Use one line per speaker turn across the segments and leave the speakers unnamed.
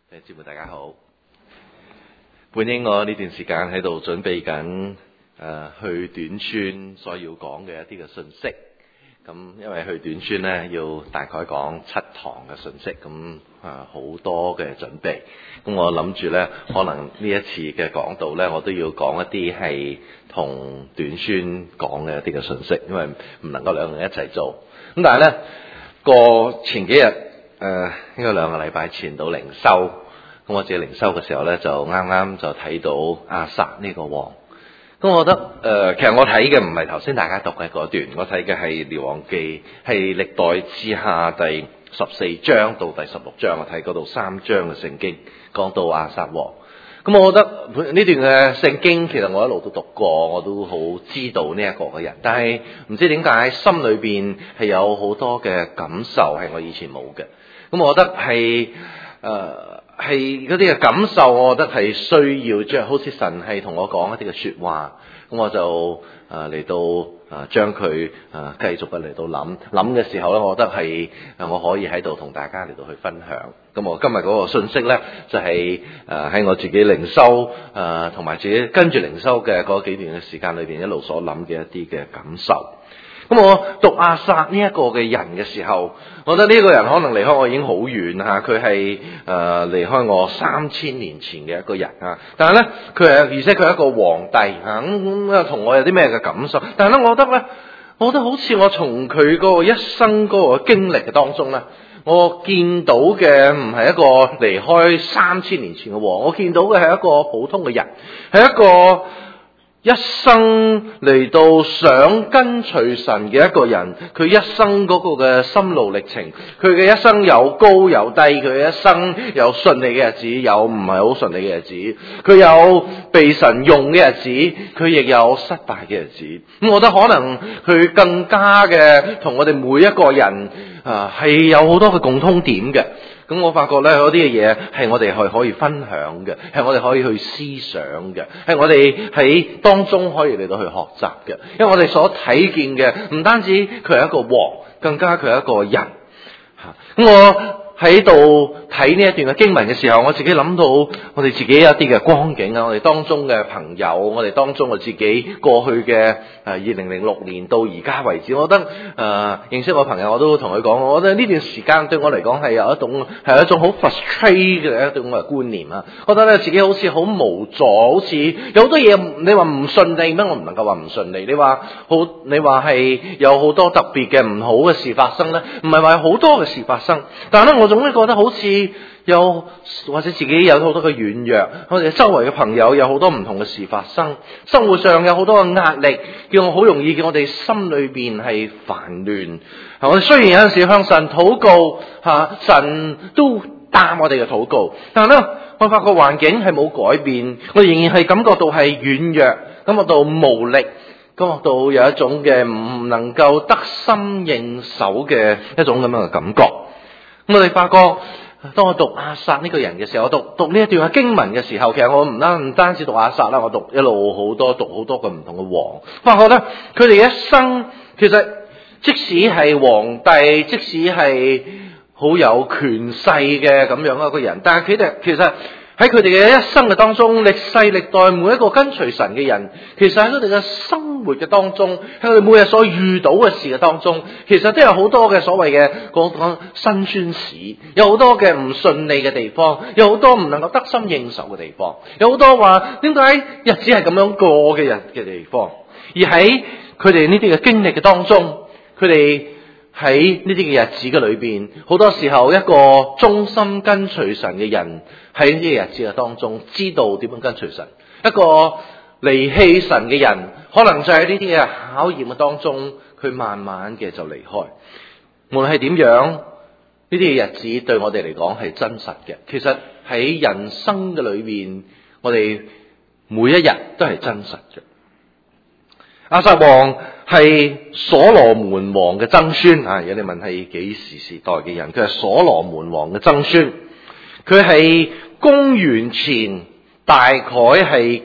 姊妹大家好，本應我呢段時間喺度準備緊去短宣所要講嘅一啲嘅信息，咁因為去短宣呢，要大概講7堂嘅信息，咁好多嘅準備，咁我諗住呢，可能呢一次嘅講道呢，我都要講一啲係同短宣講嘅一啲嘅信息，因為唔能夠兩樣一齊做，咁但係呢，過前幾日應該2個禮拜前到靈修，咁我自己靈修嘅時候呢，就啱啱就睇到亞撒呢個王。咁我覺得其實我睇嘅唔係頭先大家讀嘅嗰段，我睇嘅係《列王記》，係歷代志下第14章到第16章，我睇嗰度3章嘅聖經講到亞撒王。咁我覺得呢段嘅聖經其實我一路都讀過，我都好知道呢一個嘅人，但係唔知點解心裏邊係有好多嘅感受係我以前冇嘅。咁我覺得係嗰啲嘅感受，我覺得係需要將好似神係同我講一啲嘅說話，咁我就嚟到將佢繼續嘅嚟到諗嘅時候咧，我覺得係我可以喺度同大家嚟到去分享。咁我今日嗰個信息咧，就係喺我自己靈修同埋自己跟住靈修嘅嗰幾段嘅時間裏邊一路所諗嘅一啲嘅感受。咁我讀亞撒呢一個嘅人嘅時候，我覺得呢個人可能離開我已經好遠吓，佢係離開我3000年前嘅一個人啊。但係咧，而且佢係一個皇帝吓，咁同我有啲咩嘅感受？但係咧，我覺得好似我從佢嗰個一生嗰個經歷嘅當中咧，我見到嘅唔係一個離開3000年前嘅王，我見到嘅係一個普通嘅人，係一個一生嚟到想跟隨神嘅一個人，佢一生嗰個嘅心路歷程，佢嘅一生有高有低，佢嘅一生有順利嘅日子，有唔係好順利嘅日子，佢有被神用嘅日子，佢亦有失敗嘅日子。咁我覺得可能佢更加嘅同我哋每一個人係有好多嘅共通點嘅。咁我發覺咧，嗰啲嘅嘢係我哋可以分享嘅，係我哋可以去思想嘅，係我哋喺當中可以嚟到去學習嘅。因為我哋所睇見嘅唔單止佢係一個王，更加佢係一個人。咁我喺度睇呢一段嘅經文嘅時候，我自己諗到我哋自己有一啲嘅光景啊，我哋當中嘅朋友，我哋當中我自己過去嘅2006年到而家為止，我覺得認識我朋友我都同佢講，我覺得呢段時間對我嚟講係有一種好 frustrate 嘅一種嘅觀念啊，覺得咧自己好似好無助，好似有好多嘢你話唔順利咩？我唔能夠話唔順利，你話係有好多特別嘅唔好嘅事發生咧，唔係話有好多嘅事發生，但係咧我總係覺得好似有或者自己有好多嘅軟弱，我哋周圍嘅朋友有好多唔同嘅事發生，生活上有好多嘅壓力，叫我好容易叫我哋心裏邊係煩亂。我哋雖然有陣時向神禱告神都答我哋嘅禱告，但係咧我發覺環境係冇改變，我仍然係感覺到係軟弱，感覺到無力，感覺到有一種嘅唔能夠得心應手嘅一種咁樣嘅感覺。我哋發覺，當我讀亞撒呢個人嘅時候，我讀呢一段嘅經文嘅時候，其實我唔單止讀亞撒啦，我讀好多個唔同嘅王。發覺咧，佢哋一生其實即使係皇帝，即使係好有權勢嘅咁樣一個人，但係佢哋其實喺佢哋嘅一生嘅當中，歷世歷代每一個跟隨神嘅人，其實喺佢哋嘅生活嘅當中，喺佢哋每日所遇到嘅事嘅當中，其實都有好多嘅所謂嘅講辛酸史，有好多嘅唔順利嘅地方，有好多唔能夠得心應手嘅地方，有好多話點解日子係咁樣過嘅人嘅地方。而喺佢哋呢啲嘅經歷嘅當中，佢哋喺呢啲嘅日子嘅裏邊，好多時候一個忠心跟隨神嘅人喺呢啲嘅日子嘅當中，知道點樣跟隨神；一個離棄神嘅人，可能就喺呢啲嘅考驗嘅當中，佢慢慢嘅就離開。無論係點樣，呢啲嘅日子對我哋嚟講係真實嘅。其實喺人生嘅裏面，我哋每一日都係真實嘅。亞撒王係所羅門王嘅曾孫啊！有你問係幾時代嘅人？佢係所羅門王嘅曾孫，佢係公元前大概係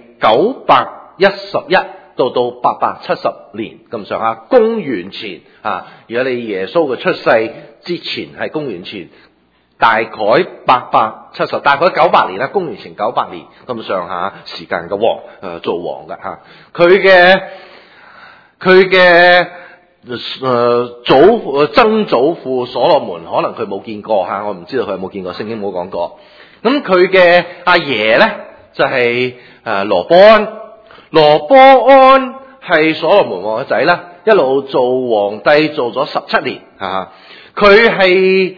911到870年咁上下。公元前如果你耶穌嘅出世之前係公元前大概870，大概900年啦，公元前900年咁上下時間嘅王，做王嘅吓。佢嘅曾祖父所羅門，可能佢冇見過吓，我唔知道佢有冇見過，聖經冇講過。咁佢嘅阿爺咧就係羅波安，羅波安係所羅門王嘅仔啦，一路做皇帝做咗17年吓。佢係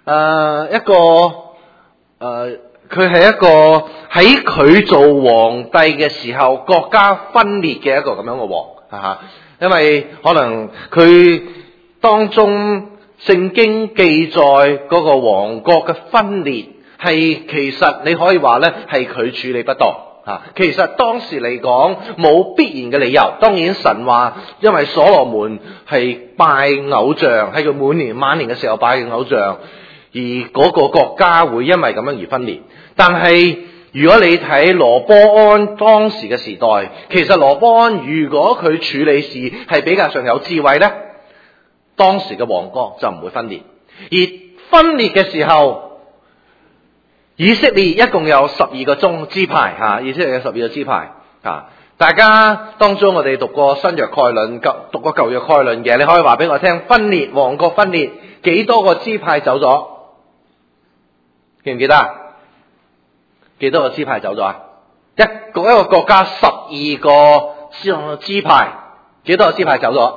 佢係一個喺佢做皇帝嘅時候國家分裂嘅一個咁樣嘅王吓，因為可能佢當中聖經記載嗰個王國嘅分裂係其實你可以話咧係佢處理不當吓。其實當時嚟講冇必然嘅理由，當然神話因為所羅門係拜偶像，喺佢晚年嘅時候拜嘅偶像，而嗰個國家會因為咁樣而分裂。但係如果你睇羅波安當時嘅時代，其實羅波安如果佢處理事係比較上有智慧呢，當時嘅王國就唔會分裂。而分裂嘅時候，以色列一共有12個支派吓，以色列有12個支派吓。大家當中我哋讀過新約概論，讀過舊約概論嘅，你可以話俾我聽，分裂王國分裂幾多個支派走咗？記唔記得啊？幾多個支派走咗啊？一個國家12個支派，幾多個支派走咗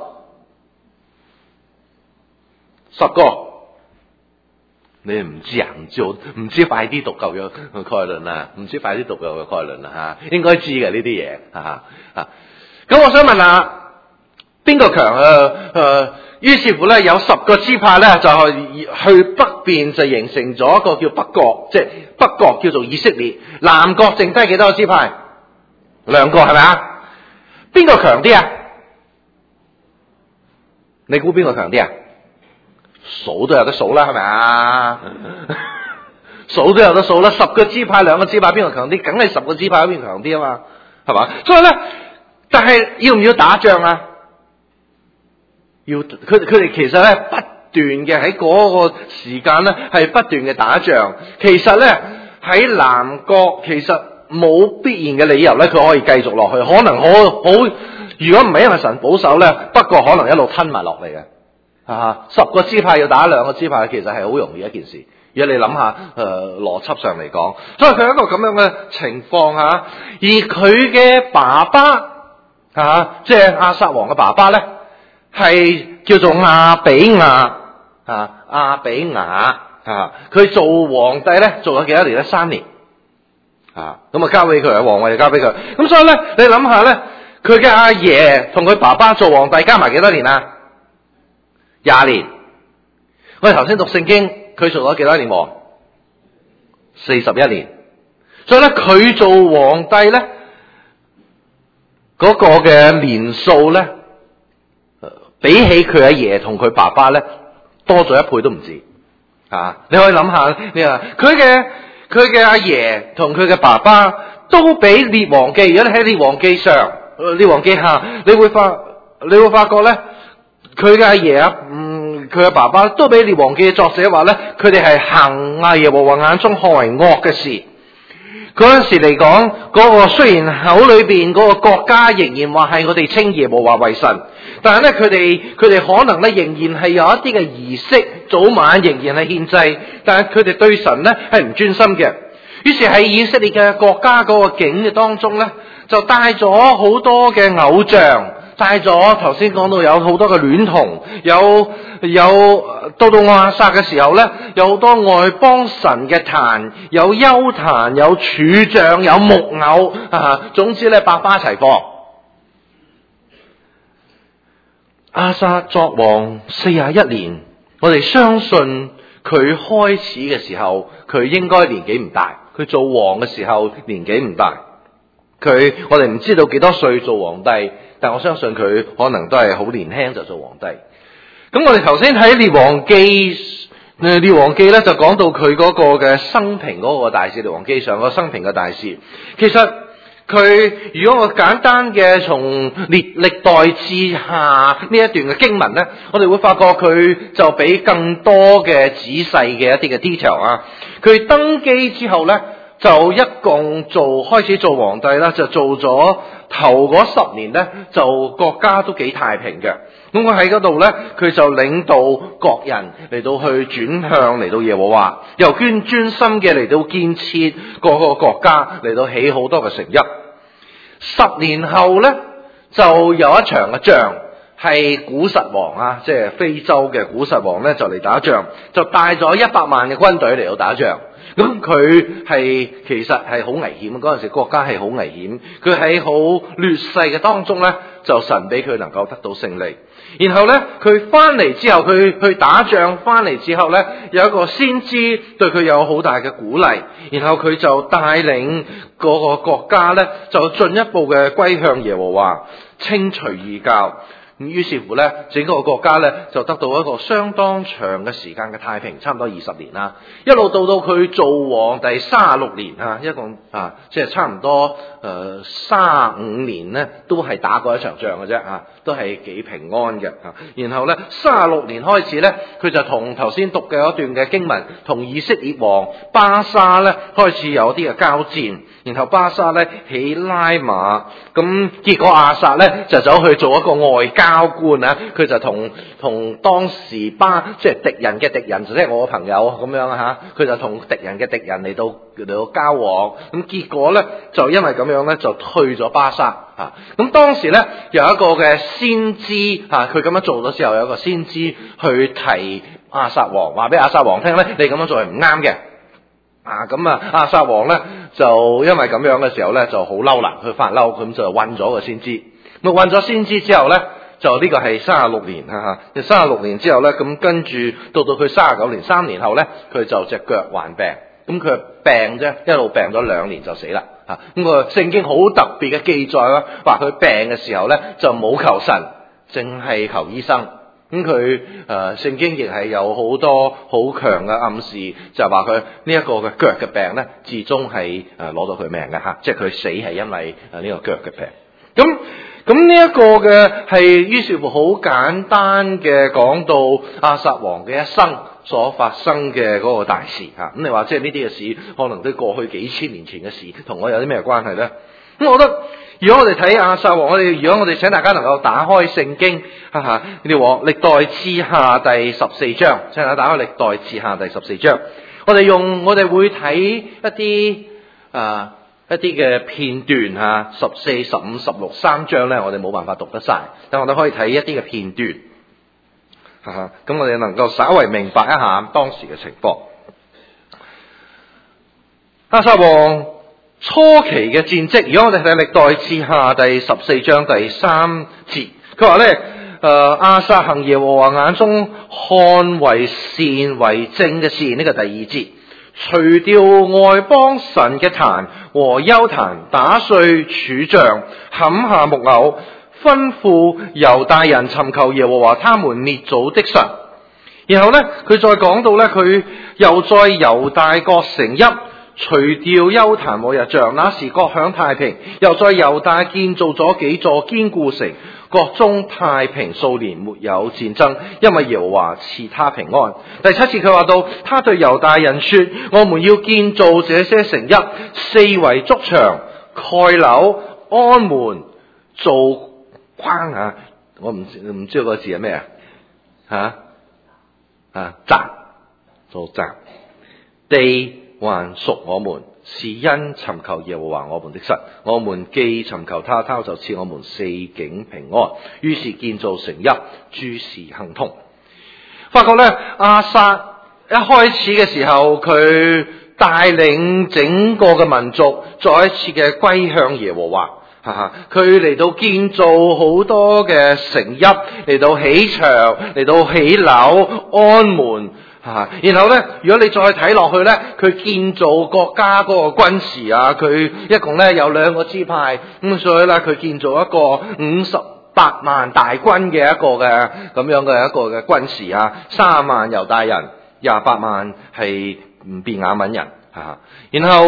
？10個。你唔知啊？唔知快啲讀舊約概論啊！唔知快啲讀舊約概論啊！吓，應該知嘅呢啲嘢啊！咁我想問下，邊個強？於是乎咧，有10個支派咧，就去北邊就形成咗一個叫北國，即係北國叫做以色列。南國剩低幾多個支派？2個係咪啊？邊個強啲啊？你估邊個強啲啊？數都有得數啦，係咪啊？數都有得數啦，10個支派，2個支派，邊個強啲？梗係10個支派嗰邊強啲啊嘛，係嘛？所以咧，但係要唔要打仗啊？要，佢哋其實咧不斷嘅喺嗰個時間咧係不斷嘅打仗。其實咧喺南國其實冇必然嘅理由咧，佢可以繼續落去。可能好，如果唔係因為神保守咧，不過可能一路吞埋落嚟嘅。10個支派要打2個支派，其實係好容易一件事。如果你諗下，邏輯上嚟講，所以佢係一個咁樣嘅情況吓。而佢嘅爸爸即係亞撒王嘅爸爸咧，係叫做亞比亞亞比亞佢做皇帝咧，做咗幾多年咧？3年咁交俾佢，皇位就交俾佢。咁所以咧，你諗下咧，佢嘅阿爺同佢爸爸做皇帝加埋幾多年啊？20年。我哋頭先讀聖經，佢做咗幾多年王？41年。所以咧，佢做皇帝咧，嗰個嘅年數咧，比起佢阿爺同佢爸爸咧，多咗1倍都唔止。你可以諗下，你話佢嘅阿爺同佢嘅爸爸都比列王記，如果你喺列王記上、列王記下，你會發覺咧，佢嘅阿爺佢嘅爸爸都比列王記嘅作者話咧，佢哋係行耶和華眼中看為惡嘅事。嗰陣時嚟講，嗰個雖然口裏邊嗰個國家仍然話係我哋稱耶和華為神，但係咧佢哋可能咧仍然係有一啲嘅儀式，早晚仍然係獻祭，但係佢哋對神咧係唔專心嘅。於是喺以色列嘅國家嗰個境嘅當中咧，就帶咗好多嘅偶像，帶咗頭先講到有好多嘅戀童，有到亞薩嘅時候咧，有好多外邦神嘅壇，有邱壇，有柱像，有木偶總之咧百花齊放。亞薩作王41年，我哋相信佢開始嘅時候，佢應該年紀唔大。佢做王嘅時候年紀唔大，我哋唔知道幾多歲做皇帝，但我相信佢可能都係好年輕就做皇帝。咁我哋頭先睇列王記咧，就講到佢嗰個嘅生平嗰個大事，列王記上個生平嘅大事。其實
佢如果我簡單嘅從歷代志下呢一段嘅經文呢，我哋會發覺佢就俾更多嘅仔細嘅一啲嘅 detail 啊。佢登基之後呢，就一共開始做皇帝啦，就做咗頭嗰10年呢，就國家都幾太平嘅。咁佢喺嗰度呢，佢就領導國人嚟到去轉向嚟到耶和華，又專心嘅嚟到建設各個國家，嚟到起好多嘅城邑。10年後呢，就有一場嘅仗，係古實王啊，即係非洲嘅古實王呢，就嚟打仗，就帶咗100萬嘅軍隊嚟到打仗。咁佢其實係好危險，嗰陣時國家係好危險，佢喺好劣勢嘅當中呢，就神俾佢能夠得到勝利。然後呢，佢翻嚟之後，佢去打仗翻嚟之後呢，有一個先知對佢有好大嘅鼓勵，然後佢就帶領嗰個國家呢，就進一步嘅歸向耶和華，清除異教。於是乎呢，整個國家呢，就得到一個相當長嘅時間嘅太平，差唔多20年啦。一路到佢做王第36年啊，一共即係差唔多35年呢，都係打過一場仗嘅啫啊，都係幾平安嘅啊。然後呢，36年開始呢，佢就同頭先讀嘅一段嘅經文，同以色列王巴沙呢開始有啲嘅交戰。然後巴沙呢起拉馬，咁結果亞撒呢就走去做一個外交官啊，佢就同當時即係敵人嘅敵人，即係我朋友咁樣啊吓，佢就同敵人嘅敵人嚟到交往，咁結果呢，就因為咁樣呢，就退咗巴沙啊。咁當時呢，有一個嘅先知啊，佢咁樣做咗之後，有一個先知去提亞撒王，話俾亞撒王聽呢，你咁樣做係唔啱嘅。咁亞撒王呢，就因為咁樣嘅時候呢，就好嬲啦，佢發嬲，咁就韞咗個先知。咁韞咗先知之後呢，就呢個係36年36年之後呢，咁跟住到佢39年3年後呢，佢就隻腳患病。咁佢病啫，一路病咗2年就死啦。咁個聖經好特別嘅記載啦，話佢病嘅時候呢，就冇求神，淨係求醫生。咁佢聖經亦係有好多好強嘅暗示，就係話佢呢一個嘅腳嘅病呢，至終係攞到佢命嘅吓，即係佢死係因為呢個腳嘅病。咁呢一個嘅係於是乎好簡單嘅講到亞撒王嘅一生所發生嘅嗰個大事吓。咁你話即係呢啲嘅事，可能都過去幾千年前嘅事，同我有啲咩關係呢？咁我覺得，如果我哋睇亞撒王，如果我哋請大家能夠打開聖經，歷代志下第14章，請大家打開歷代志下第14章，我哋會睇一啲嘅片段14、15、16 3章呢，我哋冇辦法讀得晒，但我哋可以睇一啲嘅片段，咁我哋能夠稍為明白一下當時嘅情況。亞撒王初期嘅戰績，如果我哋睇歷代志下第14章第3節，佢話呢，亞撒行耶和華眼中看為善為正嘅事，呢個第2節。除掉外邦神嘅壇和邱壇，打碎柱像，砍下木偶，吩咐猶大人尋求耶和華他們列祖的神。然後呢，佢再講到呢，佢又在猶大各城邑除掉邱壇和日像，那時國享太平。又在猶大建造咗幾座堅固城，國中太平數年，沒有戰爭，因為耶和華賜他平安。第7節佢話到，他對猶大人說：我們要建造這些城邑，四圍築牆、蓋樓、安門、做框啊！我唔知個字係咩宅，做宅，地還屬我們，是因尋求耶和華我們的神。我們既尋求他，他就賜我們四境平安。於是建造城邑，諸事亨通。發覺呢，亞撒一開始嘅時候，佢帶領整個嘅民族再一次嘅歸向耶和華。佢嚟到建造好多嘅城邑，嚟到起牆，嚟到起樓、安門。然後呢，如果你再睇落去呢，佢建造國家嗰個軍事佢一共呢有2個支派，咁所以呢，佢建造一個58萬大軍嘅一個嘅咁樣嘅一個嘅軍事30萬猶大人，28萬係便雅憫人。然後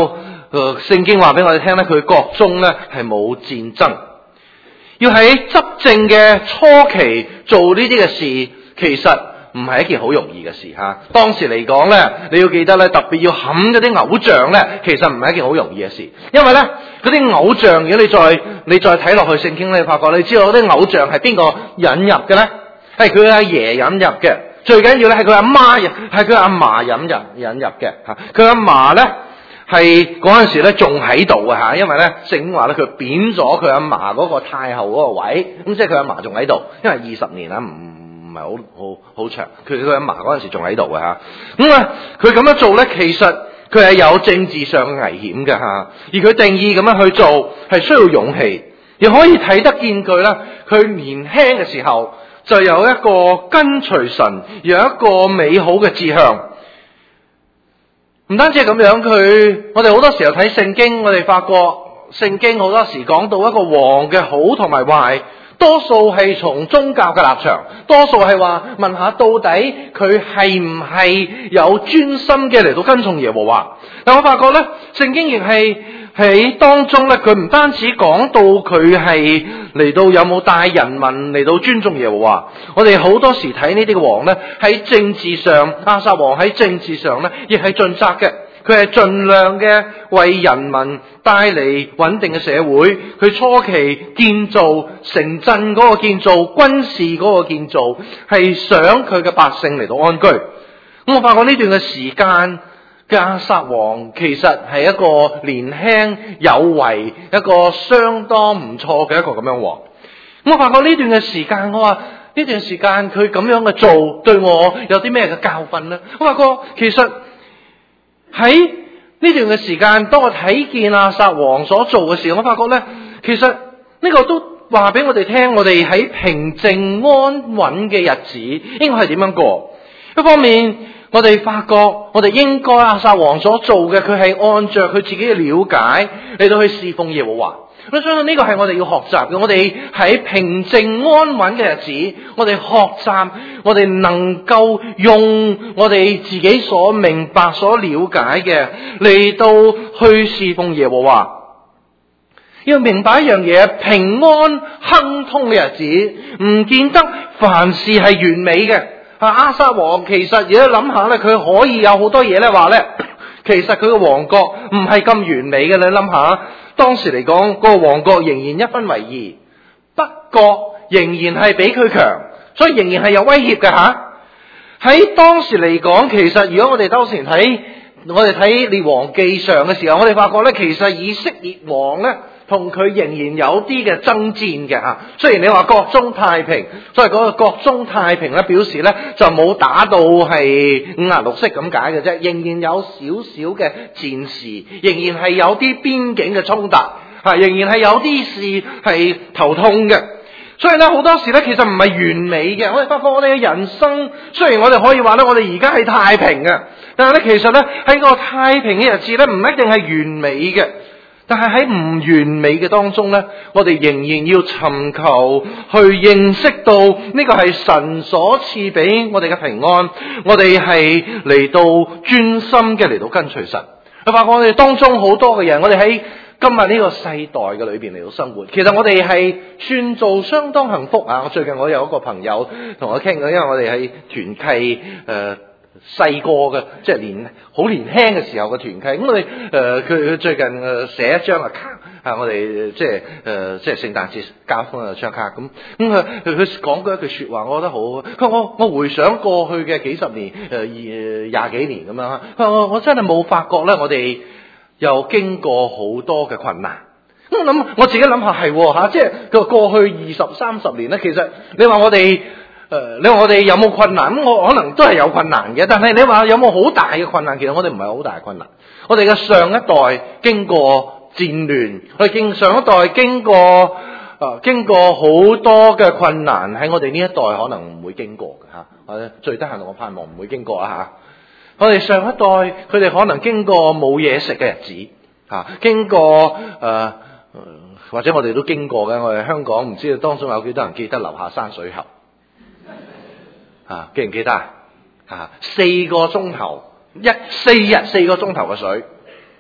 聖經話俾我哋聽咧，佢國中咧係冇戰爭。要喺執政嘅初期做呢啲嘅事，其實唔係一件好容易嘅事吓。當時嚟講咧，你要記得咧，特別要冚嗰啲偶像咧，其實唔係一件好容易嘅事。因為咧，嗰啲偶像，如果你再睇落去聖經咧，你發覺你知道嗰啲偶像係邊個引入嘅咧？係佢阿爺引入嘅。最緊要咧係佢阿媽，係佢阿嫲引入嘅吓。佢阿嫲咧係嗰陣時咧仲喺度啊吓，因為咧聖經話咧佢貶咗佢阿嫲嗰個太后嗰個位，咁即係佢阿嫲仲喺度，因為20年啦，唔係好長。佢阿嫲嗰陣時仲喺度嘅吓，咁啊佢咁樣做咧，其實佢係有政治上嘅危險嘅吓，而佢定義咁樣去做係需要勇氣，亦可以睇得見佢啦。佢年輕嘅時候就有一個跟隨神，有一個美好嘅志向。唔單止係咁樣，我哋好多時候睇聖經，我哋發覺聖經好多時講到一個王嘅好同埋壞，多數係從宗教嘅立場，多數係話問下到底佢係唔係有專心嘅嚟到跟從耶和華。但我發覺咧，聖經亦係喺當中咧，佢唔單止講到佢係嚟到有冇帶人民嚟到尊重耶和華，我哋好多時睇呢啲嘅王咧，喺政治上，亞撒王喺政治上咧，亦係盡責嘅。佢係盡量嘅為人民帶嚟穩定嘅社會。佢初期建造城鎮嗰個建造，軍事嗰個建造，係想佢嘅百姓嚟到安居。咁我發覺呢段嘅時間，亞撒王其實係一個年輕有為，一個相當唔錯嘅一個咁樣王。咁我發覺呢段嘅時間，我話呢段時間佢咁樣嘅做，對我有啲咩嘅教訓呢？我發覺其實喺呢段嘅時間，當我睇見亞撒王所做嘅時候，我發覺呢，其實呢個都話俾我哋聽，我哋喺平靜安穩嘅日子應該係點樣過。一方面我哋發覺我哋應該亞撒王所做嘅，佢係按着佢自己嘅了解嚟到去侍奉耶和華。我相信呢個係我哋要學習嘅。我哋喺平靜安穩嘅日子，我哋學習，我哋能夠用我哋自己所明白、所了解嘅嚟到去侍奉耶和華。要明白一樣嘢，平安亨通嘅日子唔見得凡事係完美嘅。亞撒王其實如果諗下咧，佢可以有好多嘢咧話咧，其實佢個王國唔係咁完美嘅。你諗下，當時嚟講，個王國仍然一分為二，北國仍然係比佢強，所以仍然係有威脅嘅吓。喺當時嚟講，其實如果我哋當時睇列王記上嘅時候，我哋發覺咧，其實以色列王咧同佢仍然有啲嘅爭戰嘅吓。雖然你話國中太平，所以嗰個國中太平咧表示咧就冇打到係56式咁解嘅啫，仍然有少少嘅戰事，仍然係有啲邊境嘅衝突，仍然係有啲事係頭痛嘅。所以咧好多時咧其實唔係完美嘅。我哋發覺我哋嘅人生，雖然我哋可以話咧我哋而家係太平嘅，但係咧其實咧喺個太平嘅日子咧唔一定係完美嘅。但係喺唔完美嘅當中咧，我哋仍然要尋求去認識到呢個係神所賜俾我哋嘅平安，我哋係嚟到專心嘅嚟到跟隨神。我發覺我哋當中好多嘅人，我哋喺今日呢個世代嘅裏邊嚟到生活，其實我哋係算做相當幸福啊！最近我有一個朋友同我傾，因為我哋喺團契細個嘅，即係好年輕嘅時候嘅團契。咁我哋佢最近寫一張嘅卡，我哋即係聖誕節交封張卡。咁佢講過一句說話，我覺得好。佢話我回想過去嘅幾十年20幾年咁樣。佢話我真係冇發覺咧，我哋又經過好多嘅困難。咁我諗我自己諗下係吓，即係個過去20-30年咧，其實你話我哋。你話我哋有冇困難？咁我可能都係有困難嘅，但係你話有冇好大嘅困難？其實我哋唔係好大嘅困難。我哋嘅上一代經過戰亂，我哋上一代經過好多嘅困難，喺我哋呢一代可能唔會經過嘅吓。或者最得閒我盼望唔會經過啊吓。我哋上一代佢哋可能經過冇嘢食嘅日子吓，經過或者我哋都經過嘅。我哋香港唔知道當中有幾多人記得樓下山水喉。記唔記得4個鐘頭，4日4個鐘頭嘅水，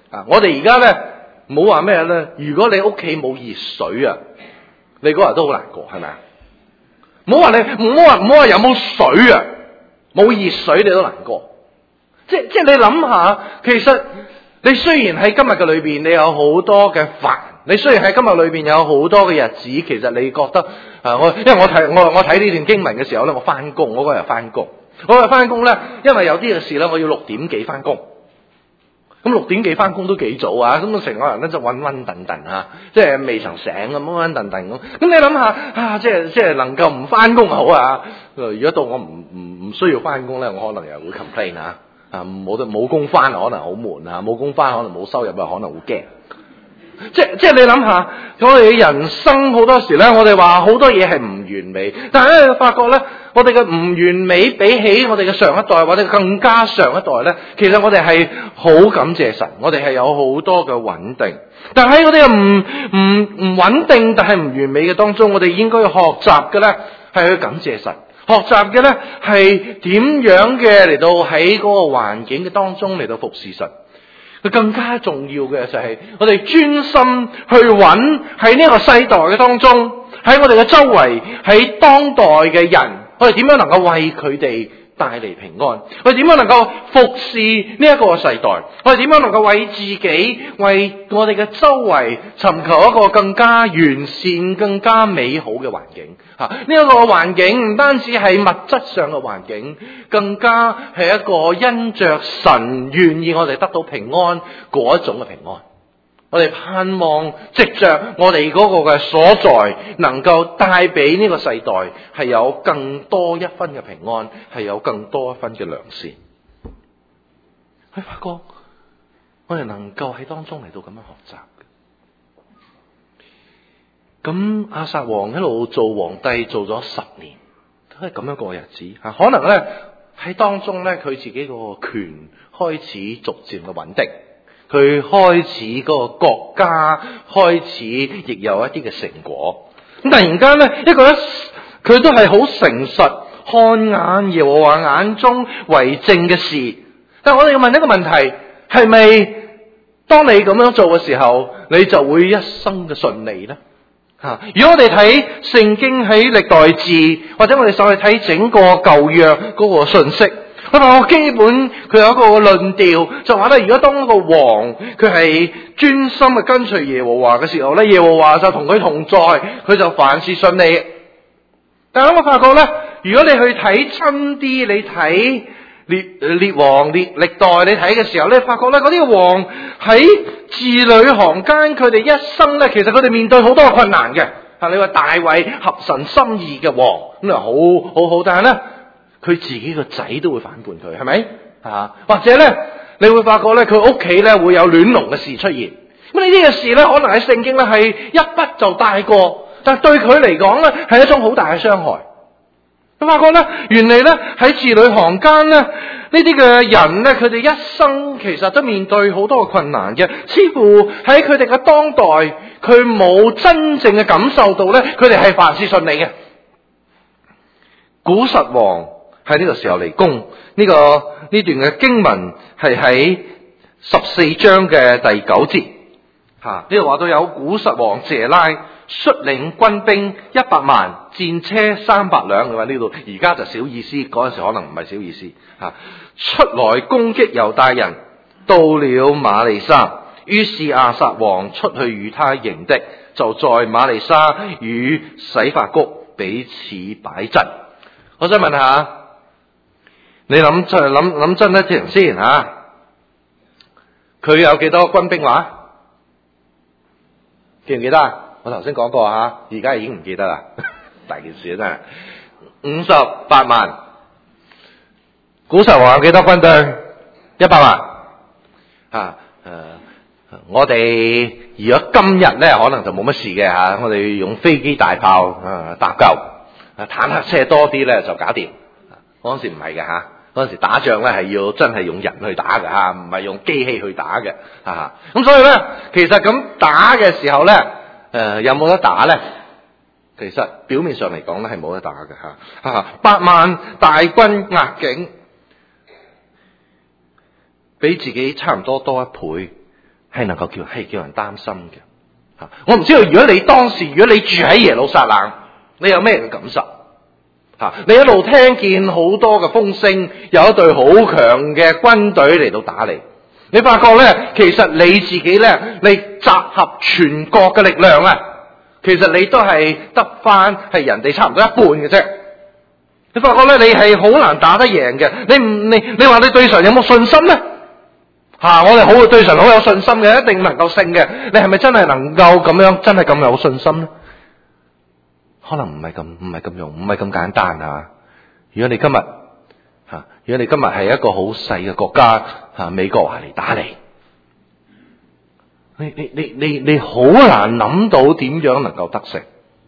啊！我哋而家咧唔好話咩咧，如果你屋企冇熱水啊，你嗰日都好難過，係咪啊？唔好話有冇水啊，冇熱水你都難過。即係你諗下，其實你雖然喺今日嘅裏邊，你有好多嘅煩，你雖然喺今日裏邊有好多嘅日子，其實你覺得因為我睇呢段經文嘅時候咧，我翻工，我嗰日翻工，咧，因為有啲嘅事咧，我要6點幾翻工。咁6點幾翻工都幾早啊！咁成個人咧就暈暈頓頓嚇，即係未曾醒咁暈暈頓頓咁。咁你諗下啊，即係能夠唔翻工好啊！如果到我唔需要翻工咧，我可能又會 complain 冇工翻可能好悶啊，冇工翻可能冇收入啊，可能會驚。即係你諗下，我哋嘅人生好多時咧，我哋話好多嘢係唔完美，但係咧你發覺咧，我哋嘅唔完美比起我哋嘅上一代或者更加上一代咧，其實我哋係好感謝神，我哋係有好多嘅穩定。但係喺嗰啲唔穩定但係唔完美嘅當中，我哋應該要學習嘅咧係去感謝神，學習嘅咧係點樣嘅嚟到喺嗰個環境嘅當中嚟到服侍神。佢更加重要嘅就係我哋專心去揾喺呢個世代嘅當中，喺我哋嘅周圍，喺當代嘅人，我哋點樣能夠為佢哋帶嚟平安？我哋點樣能夠服侍呢一個世代？我哋點樣能夠為自己、為我哋嘅周圍尋求一個更加完善、更加美好嘅環境？呢一個環境唔單止係物質上嘅環境，更加係一個因着神願意我哋得到平安嗰一種嘅平安。我哋盼望藉着我哋嗰個嘅所在，能夠帶俾呢個世代係有更多一分嘅平安，係有更多一分嘅良善。去發覺我哋能夠喺當中嚟到咁樣學習。咁亞撒王一路做皇帝做咗10年，都係咁樣過日子。可能咧喺當中咧，佢自己個權開始逐漸嘅穩定，佢開始嗰個國家開始亦有一啲嘅成果。咁突然間咧，佢都係好誠實，看眼耶和華眼中為正嘅事。但係我哋要問一個問題，係咪當你咁樣做嘅時候，你就會一生嘅順利呢？如果我哋睇聖經喺歷代志，或者我哋上去睇整個舊約嗰個信息，我基本佢有一個論調，就話咧，如果當一個王佢係專心嘅跟隨耶和華嘅時候咧，耶和華就同佢同在，佢就凡事順利。但係我發覺咧，如果你去睇親啲，你睇列王歷代你睇嘅時候咧，發覺咧嗰啲王喺字裏行間，佢哋一生咧，其實佢哋面對好多困難嘅。你話大衛合神心意嘅王，咁啊好好，但係咧佢自己個仔都會反叛佢，係咪？或者咧你會發覺咧佢屋企咧會有亂倫嘅事出現。咁呢啲嘅事咧，可能喺聖經咧係一筆就帶過，但係對佢嚟講咧係一種好大嘅傷害。我發覺咧，原來咧喺字裏行間咧，呢啲嘅人咧，佢哋一生其實都面對好多嘅困難嘅，似乎喺佢哋嘅當代，佢冇真正嘅感受到咧，佢哋係凡事順利嘅。古實王喺呢個時候嚟攻呢段嘅經文係喺14章嘅第9節，呢度話到有古實王謝拉率領軍兵100萬，戰車300輛嘅話，呢度而家就小意思，嗰陣時可能唔係小意思。出來攻擊猶大人，到了瑪利沙，於是亞撒王出去與他迎的，就在瑪利沙與洗法谷彼此擺陣。我想問下，你諗真一聽先吓，佢有幾多軍兵話？記唔記得啊？我頭先講過吓，而家已經唔記得啦，大件事真係58萬。古實王有幾多軍隊？100萬。我哋如果今日咧，可能就冇乜事嘅吓，我哋用飛機大炮搭救，坦克車多啲咧就搞掂。嗰陣時唔係嘅吓，嗰陣時打仗咧係要真係用人去打嘅吓，唔係用機器去打嘅。咁所以咧，其實咁打嘅時候咧，有冇得打咧？其實表面上嚟講咧係冇得打嘅吓。8萬大軍壓境，比自己差唔多多1倍。 係能夠叫人擔心嘅。我唔知道如果你當時如果你住喺耶路撒冷，你有咩嘅感受？你一路聽見好多嘅風聲，有一隊好強嘅軍隊嚟到打你，你發覺咧，其實你自己咧，你集合全國嘅力量啊，其實你都係得翻係人哋差唔多一半嘅啫。你發覺咧，你係好難打得贏嘅。你話你對神有冇信心咧？我哋對神好有信心嘅，一定能夠勝嘅。你係咪真係能夠咁樣，真係咁有信心咧？可能唔係咁簡單啊！如果你今日係一個好細嘅國家，美國話嚟打你，你好難諗到點樣能夠得勝。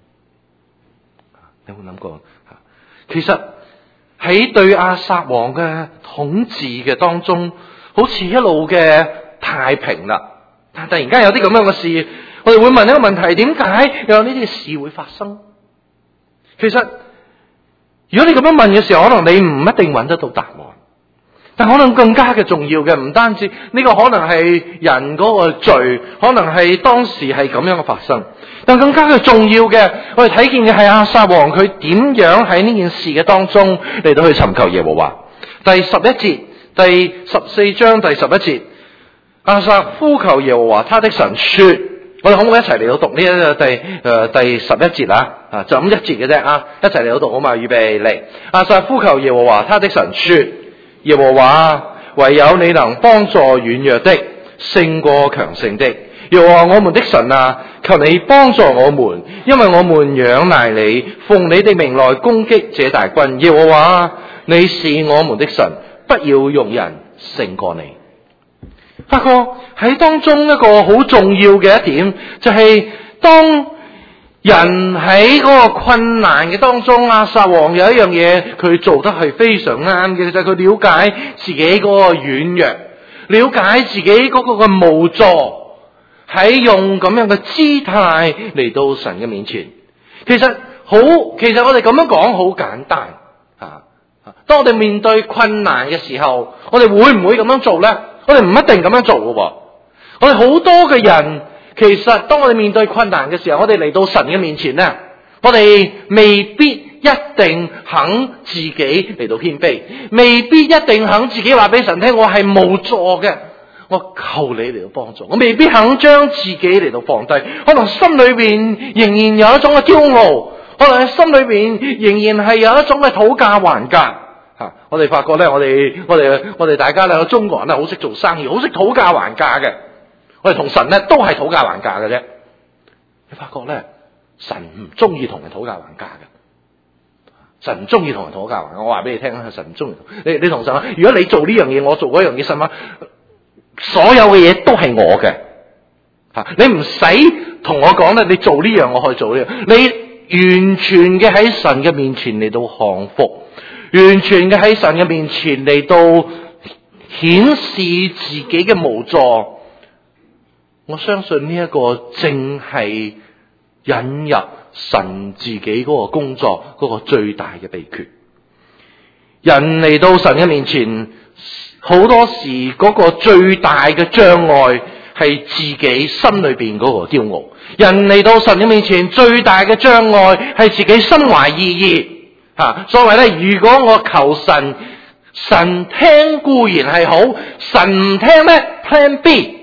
你有冇諗過？其實喺對亞撒王嘅統治嘅當中，好似一路嘅太平啦，但突然間有啲咁樣嘅事，我哋會問一個問題：點解有呢啲事會發生？其實，如果你咁樣問嘅時候，可能你唔一定揾得到答案。但可能更加嘅重要嘅，唔單止呢個可能係人嗰個罪，可能係當時係咁樣嘅發生。但更加嘅重要嘅，我哋睇見嘅係亞撒王佢點樣喺呢件事嘅當中嚟到去尋求耶和華。第11節，第14章第11節，亞撒呼求耶和華他的神說。我哋可唔可以一齊嚟到讀呢一個第11節啊？就咁一節嘅啫啊！一齊嚟到讀好嘛？預備嚟。亞撒呼求耶和華他的神說：耶和華，唯有你能幫助軟弱的，勝過強盛的。耶和華我們的神啊，求你幫助我們，因為我們仰賴你，奉你的名來攻擊這大軍。耶和華，你是我們的神，不要用人勝過你。發覺喺當中一個好重要嘅一點，就係當人喺嗰個困難嘅當中，亞撒王有一樣嘢佢做得係非常啱嘅，就係佢了解自己嗰個軟弱，了解自己嗰個嘅無助，喺用咁樣嘅姿態嚟到神嘅面前。其實我哋咁樣講好簡單啊！當我哋面對困難嘅時候，我哋會唔會咁樣做呢？我哋唔一定咁樣做嘅。我哋好多嘅人，其實當我哋面對困難嘅時候，我哋嚟到神嘅面前呢，我哋未必一定肯自己嚟到謙卑，未必一定肯自己話俾神聽，我係無助嘅，我求你嚟到幫助。我未必肯將自己嚟到放低，可能心裏邊仍然有一種嘅驕傲，可能喺心裏邊仍然係有一種嘅討價還價。我哋發覺咧，我哋大家咧，中國人咧好識做生意，好識討價還價嘅。我哋同神咧都係討價還價嘅啫。你發覺咧，神唔中意同人討價還價嘅。神唔中意同人討價還價。我話俾你聽，神唔中意。你同神話，如果你做呢樣嘢，我做嗰樣嘢，神話所有嘅嘢都係我嘅。你唔使同我講咧，你做呢樣，我可以做呢樣。你完全嘅喺神嘅面前嚟到降服。完全嘅喺神嘅面前嚟到顯示自己嘅無助，我相信呢一個正係引入神自己嗰個工作嗰個最大嘅秘訣。人嚟到神嘅面前，好多時嗰個最大嘅障礙係自己心裏邊嗰個驕傲。人嚟到神嘅面前，最大嘅障礙係自己心懷異意。所謂咧，如果我求神，神聽固然係好，神唔聽咧 ，Plan B。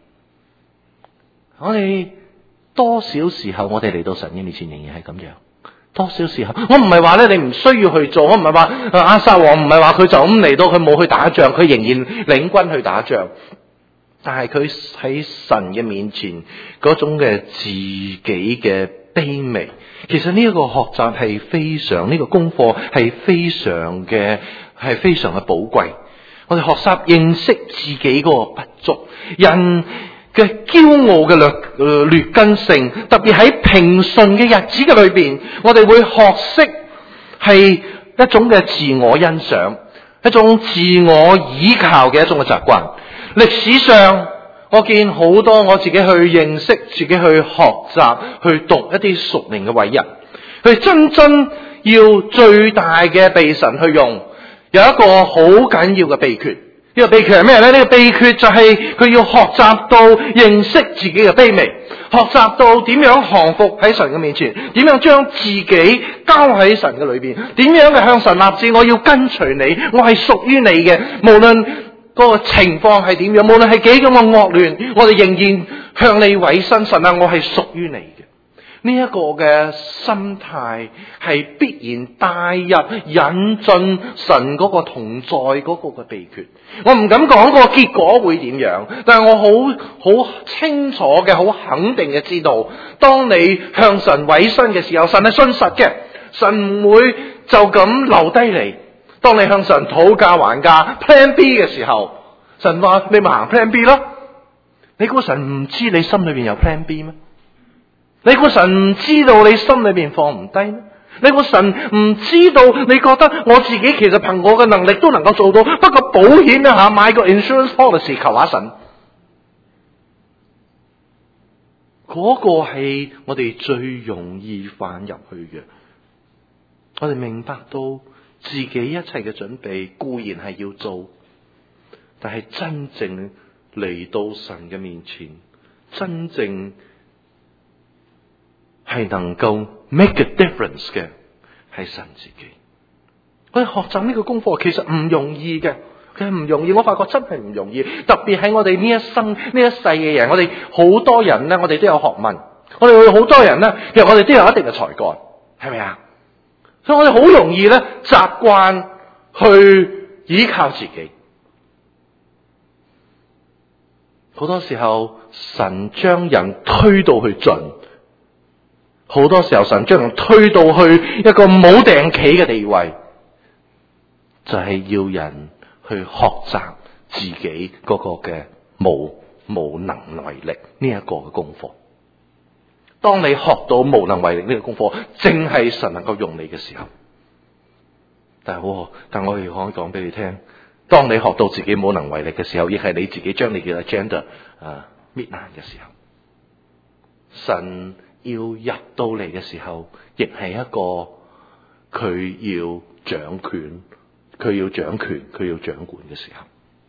我哋多少時候，我哋嚟到神嘅面前仍然係咁樣。多少時候，我唔係話咧你唔需要去做，我唔係話亞撒王唔係話佢就咁嚟到，佢冇去打仗，佢仍然領軍去打仗。但係佢喺神嘅面前嗰種嘅自己嘅卑微，其實呢一個學習係非常，呢個功課係非常嘅寶貴。我哋學習認識自己嗰個不足，人嘅驕傲嘅劣根性，特別喺平順嘅日子嘅裏邊，我哋會學識係一種嘅自我欣賞，一種自我依靠嘅一種嘅習慣。歷史上我見好多我自己去認識、自己去學習、去讀一啲屬靈嘅偉人，佢真要最大嘅被神去用，有一個好緊要嘅秘訣， 呢個秘訣係咩呢？呢個秘訣就係佢要學習到認識自己嘅卑微，學習到點樣降服喺神嘅面前，點樣將自己交喺神嘅裏邊，點樣嘅向神立志，我要跟隨你，我係屬於你嘅，無論嗰個情況係點樣，無論係幾咁嘅惡劣，我哋仍然向你委身。神啊，我係屬於你嘅。呢一個嘅心態係必然帶入引進神嗰個同在嗰個嘅秘訣。我唔敢講個結果會點樣，但係我好清楚嘅、好肯定嘅知道，當你向神委身嘅時候，神係信實嘅，神唔會就咁留低你。當你向神討價還價 Plan B 嘅時候，神話你咪行 Plan B 咯。你估神唔知你心裏邊有 Plan B 咩？你估神唔知道你心裏邊放唔低咩？你估神唔知道你覺得我自己其實憑我嘅能力都能夠做到，不過保險一下買個 insurance policy 求下神，嗰個係我哋最容易犯入去嘅。我哋明白到自己一切嘅準備固然係要做，但係真正嚟到神嘅面前，真正係能夠 make a difference 嘅係神自己。我哋學習呢個功課其實唔容易嘅，其實唔容易。我發覺真係唔容易，特別喺我哋呢一生呢一世嘅人，我哋好多人呢，我哋都有學問，我哋好多人呢，其實我哋都有一定嘅才幹，係咪啊？所以我哋好容易呢，習慣去依靠自己。好多時候神將人推到去盡，好多時候神將人推到去一個冇定企嘅地位，就係要人去學習自己嗰個嘅無能為力呢一個嘅功課。當你學到無能為力呢個功課，正係神能夠用你嘅時候。但我亦可以講俾你聽，當你學到自己無能為力嘅時候，亦係你自己將你嘅 agenda 搣爛嘅時候。神要入到嚟嘅時候，亦係一個佢要掌權、佢要掌管嘅時候。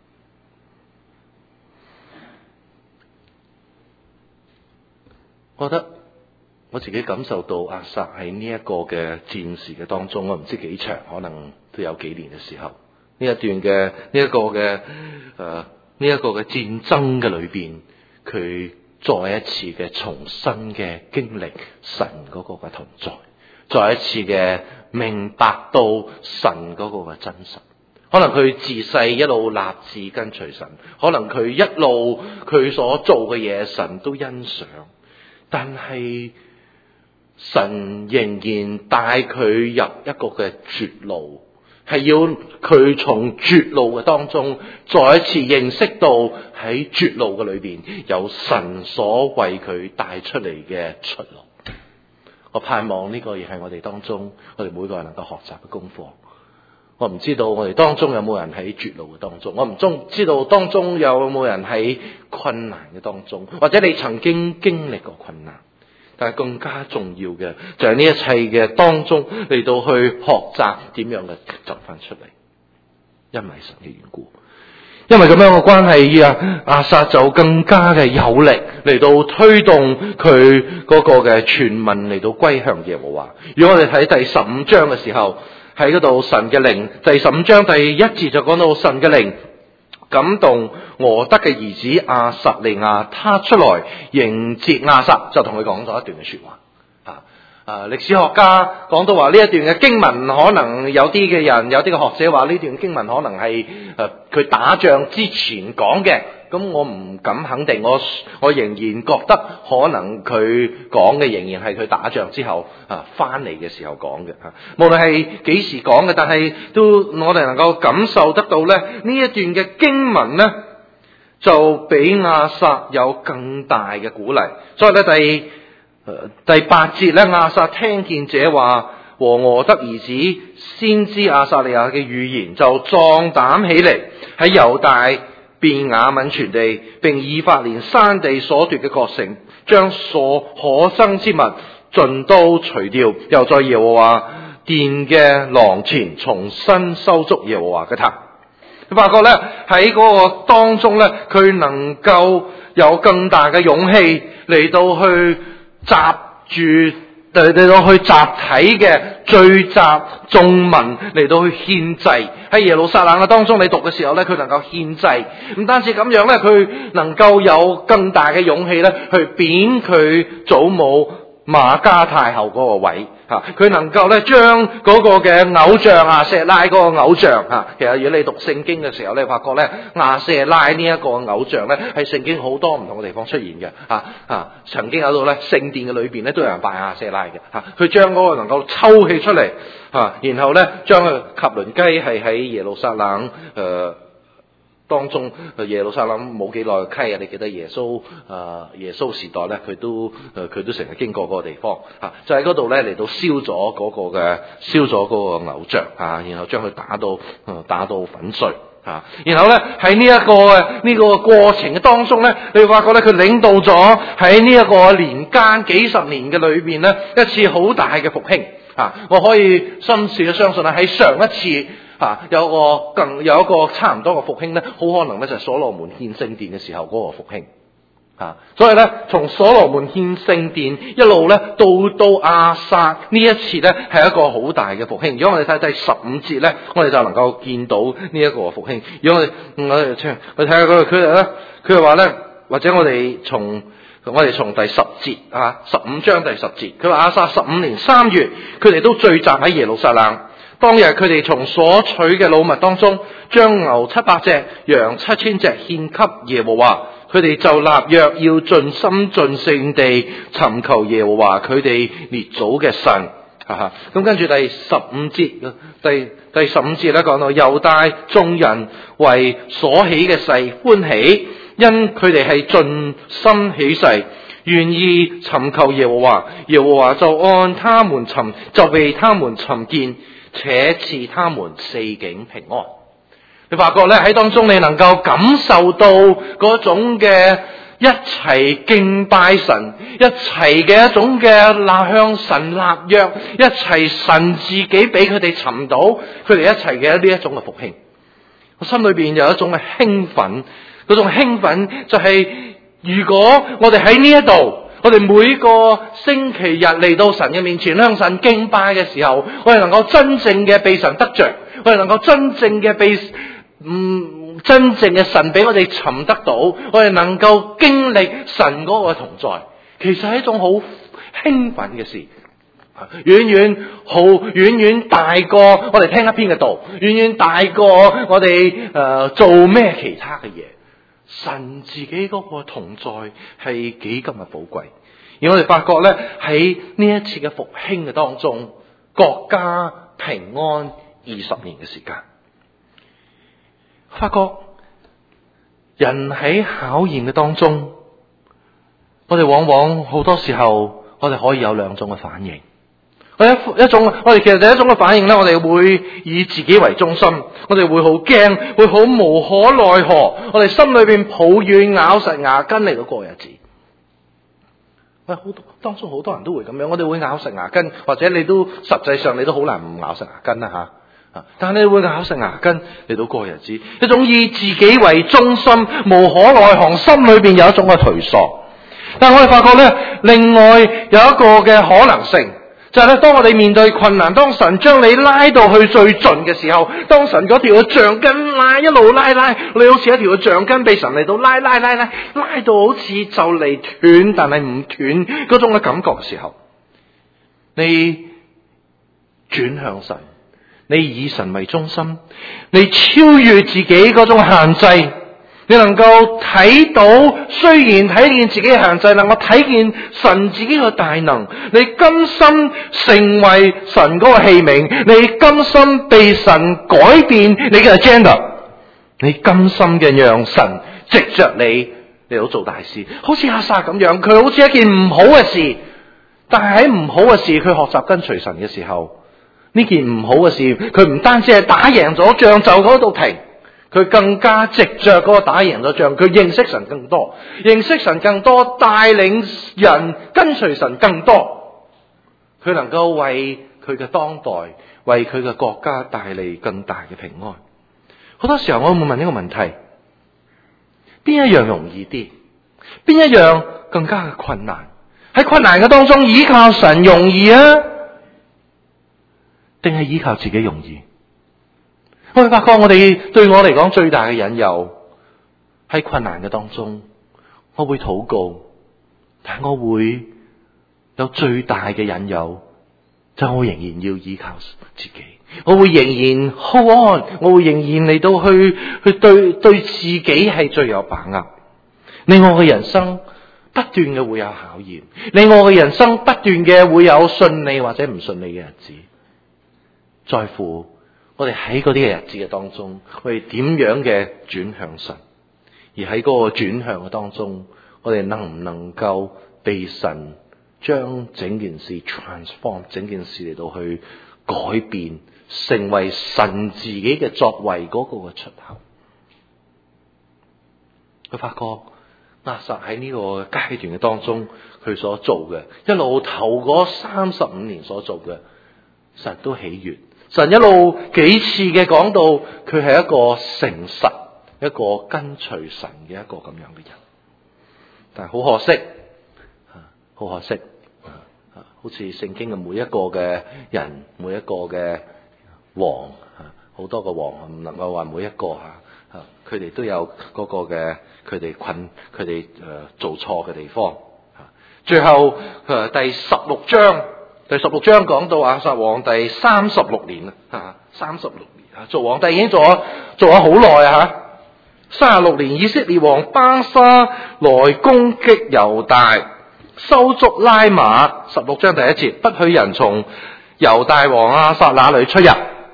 我覺得我自己感受到亞薩喺呢一個嘅戰事嘅當中，我唔知幾長，可能都有幾年嘅時候，呢一段嘅呢一個嘅戰爭嘅裏邊，佢再一次嘅重新嘅經歷神嗰個嘅同在，再一次嘅明白到神嗰個嘅真實。可能佢自細一路立志跟隨神，可能佢一路佢所做嘅嘢神都欣賞，但係神仍然帶佢入一個嘅絕路，係要佢從絕路嘅當中再一次認識到喺絕路嘅裏邊有神所為佢帶出嚟嘅出路。我盼望呢個亦係我哋當中，我哋每個人能夠學習嘅功課。我唔知道我哋當中有冇人喺絕路嘅當中，我唔知道當中有冇人喺困難嘅當中，或者你曾經經歷過困難。但係更加重要嘅就係呢一切嘅當中嚟到去學習點樣嘅走翻出嚟，因為神嘅緣故，因為咁樣嘅關係啊，亞薩就更加嘅有力嚟到推動佢嗰個嘅全民嚟到歸向耶和華。如果我哋睇第15章嘅時候，喺嗰度神嘅靈，第15章第1節就講到神嘅靈感動俄德嘅兒子亞實利亞，他出來迎接亞薩，就同佢講咗一段嘅說話。歷史學家講到話呢一段嘅經文，可能有啲嘅人，有啲嘅學者話呢段經文可能係佢打仗之前講嘅。咁我唔敢肯定，我仍然覺得可能佢講嘅仍然係佢打仗之後翻嚟嘅時候講嘅。無論係幾時講嘅，但係都我哋能夠感受得到咧，呢一段嘅經文咧就俾亞薩有更大嘅鼓勵。所以咧第8節咧，亞薩聽見這話和俄德兒子先知亞撒利亞嘅預言，就壯膽起嚟，喺猶大便雅憫全地並以法蓮山地所奪嘅各城，將所可憎之物盡都除掉，又在耶和華殿嘅廊前重新修築耶和華嘅壇。 你發覺咧喺嗰個當中咧，佢能夠有更大嘅勇氣嚟到去嚟到去集體嘅聚集眾民嚟到去獻祭。喺耶路撒冷嘅當中，你讀嘅時候咧，佢能夠獻祭。唔單止咁樣咧，佢能夠有更大嘅勇氣咧，去貶佢祖母瑪加太后嗰個位。佢能夠咧將嗰個嘅偶像亞舍拉嗰個偶像其實如果你讀聖經嘅時候咧，發覺咧亞舍拉呢一個偶像咧喺聖經好多唔同嘅地方出現嘅。曾經有到咧聖殿嘅裏邊咧都有人拜亞舍拉嘅。佢將嗰個能夠抽起出嚟然後咧將佢及倫雞係喺耶路撒冷當中，耶路撒冷冇幾耐嘅溪你記得耶穌時代咧，佢都成日經過嗰個地方就喺嗰度咧嚟到燒咗嗰個偶像然後將佢打到粉碎然後咧喺呢個過程嘅當中咧，你會發覺咧佢領導咗喺呢一個年間幾十年嘅裏邊咧一次好大嘅復興我可以深切嘅相信喺上一次有一個差唔多嘅復興咧，好可能咧就係所羅門獻聖殿嘅時候嗰個復興所以咧從所羅門獻聖殿一路咧到亞薩呢一次咧係一個好大嘅復興。如果我哋睇第15節咧，我哋就能夠見到呢一個復興。如果我哋睇下佢哋咧，佢哋話咧，或者我哋從第10節15章第10節，佢話亞薩15年3月，佢哋都聚集喺耶路撒冷。當日佢哋從所取嘅擄物當中，將牛700隻、羊7000隻獻給耶和華。佢哋就立約，要盡心盡性地尋求耶和華佢哋列祖嘅神。咁跟住第15節，第15節咧講到猶大眾人為所起嘅誓歡喜，因佢哋係盡心起誓，願意尋求耶和華。耶和華就按他們就被他們尋見，且賜他們四境平安。你發覺咧喺當中，你能夠感受到嗰種嘅一齊敬拜神，一齊嘅一種嘅向神立約，一齊神自己俾佢哋尋到佢哋一齊嘅呢一種嘅復興。我心裏邊有一種嘅興奮，嗰種興奮就係如果我哋喺呢一度，我哋每個星期日嚟到神嘅面前向神敬拜嘅時候，我哋能夠真正嘅被神得着，我哋能夠真正嘅真正嘅神俾我哋尋得到，我哋能夠經歷神嗰個同在，其實係一種好興奮嘅事，遠遠大過我哋聽一篇嘅道，遠遠大過我哋做咩其他嘅嘢。神自己嗰個同在係幾咁嘅寶貴，而我哋發覺咧喺呢一次嘅復興嘅當中，國家平安20年嘅時間。發覺人喺考驗嘅當中，我哋往往好多時候，我哋可以有兩種嘅反應。我哋其實第一種嘅反應咧，我哋會以自己為中心，我哋會好驚，會好無可奈何，我哋心裏邊抱怨，咬實牙根嚟到過日子。當中好多人都會咁樣，我哋會咬實牙根，或者實際上你都好難唔咬實牙根啦但係你會咬實牙根嚟到過日子，一種以自己為中心，無可奈何，心裏邊有一種嘅頹喪。但係我哋發覺咧，另外有一個嘅可能性，就係咧，當我哋面對困難，當神將你拉到去最盡嘅時候，當神嗰條嘅橡筋一路拉，你好似一條嘅橡筋被神嚟到拉到好似就嚟斷，但係唔斷嗰種嘅感覺嘅時候，你轉向神。你以神為中心，你超越自己嗰種限制，你能夠睇到，雖然睇見自己嘅限制，能夠睇見神自己嘅大能，你甘心成為神嗰個器皿，你甘心被神改變你嘅 agenda， 你甘心嘅讓神藉着你嚟到做大事，好似亞薩咁樣，佢好似一件唔好嘅事，但係喺唔好嘅事，佢學習跟隨神嘅時候，呢件唔好嘅事，佢唔單止係打贏咗仗就嗰度停，佢更加藉着嗰個打贏咗仗，佢認識神更多，帶領人跟隨神更多，佢能夠為佢嘅當代，為佢嘅國家帶嚟更大嘅平安。 好多時候我會問一個問題：邊一樣容易啲？邊一樣更加嘅困難？喺困難嘅當中依靠神容易啊，定係依靠自己容易？我會發覺對我嚟講最大嘅引誘喺困難嘅當中，我會禱告，但我會有最大嘅引誘，就係我仍然要依靠自己，我會仍然 hold on， 我會仍然嚟到去對自己係最有把握，令我嘅人生不斷嘅會有考驗，令我嘅人生不斷嘅會有順利或者唔順利嘅日子，在乎我哋喺嗰啲嘅日子嘅當中，我哋點樣嘅轉向神，而喺嗰個轉向嘅當中，我哋能唔能夠被神將整件事 transform， 整件事嚟到去改變，成為神自己嘅作為嗰個嘅出口。佢發覺亞撒喺呢個階段嘅當中，佢所做嘅一路頭嗰35年所做嘅，神都喜悅。神一路幾次嘅講到佢係一個誠實、一個跟隨神嘅一個咁樣嘅人，但係好可惜，好可惜，好似聖經嘅每一個嘅人，每一個嘅王，好多個王唔能夠話每一個佢哋都有嗰個嘅佢哋做錯嘅地方。最後第16章講到亞撒皇帝36年啊，36年做皇帝已經做咗好耐啊，36年以色列王巴沙來攻擊猶大，收足拉馬。16章第1節，不許人從猶大王亞撒那裏出入。